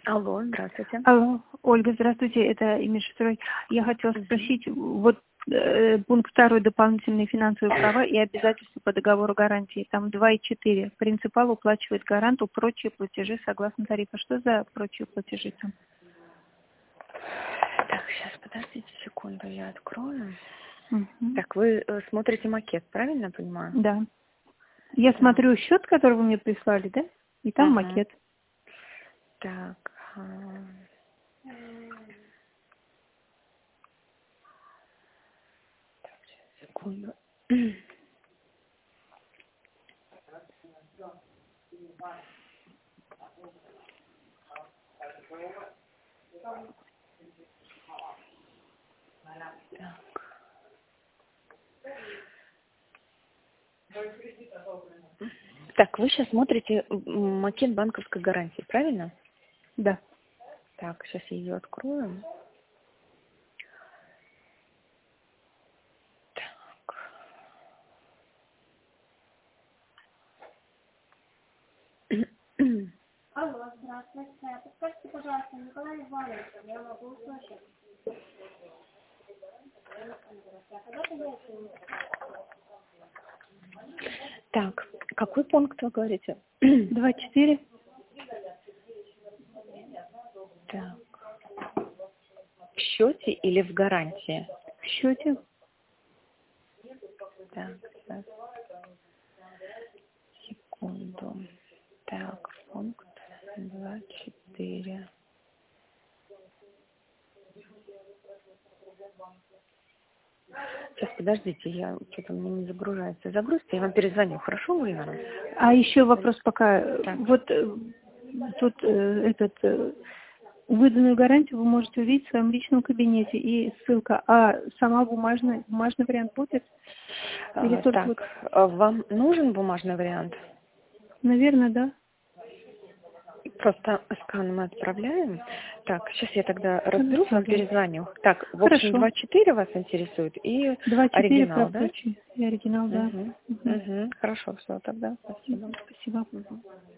Алло, здравствуйте. Алло, Ольга, здравствуйте, это Имиша Строй. Я хотела спросить, вот пункт 2, дополнительные финансовые права и обязательства по договору гарантии, там 2.4. Принципал уплачивает гаранту прочие платежи согласно тарифа. Что за прочие платежи там? Так, сейчас, подождите секунду, я открою. Угу. Так, вы смотрите макет, правильно я понимаю? Да. Я смотрю счет, который вы мне прислали, да? И там макет. Так. Так, сейчас, секунду. Так, вы сейчас смотрите макет банковской гарантии, правильно? Да. Так, сейчас я ее открою. Так. Алло, здравствуйте. Подскажите, пожалуйста, Николай Иванович, я могу услышать. Так, какой пункт вы говорите? 2.4. Так. В счете или в гарантии? В счете. Так, сейчас. Секунду. Так, пункт 2.4. Сейчас, подождите, я что-то у меня не загружается. Загрузите, я вам перезвоню. Хорошо, Ульяна? А еще вопрос пока. Так. Вот тут выданную гарантию вы можете увидеть в своем личном кабинете и ссылка. А сама бумажный вариант будет? Или только Так, вот... вам нужен бумажный вариант? Наверное, да. Просто скан мы отправляем. Так, сейчас я тогда разберусь, вам Да. перезвоню. Так, в общем, Хорошо. 2.4 вас интересует и 2.4 оригинал, про да? прочие. И оригинал, да. Угу. Хорошо, все, тогда спасибо. Спасибо. Мгм.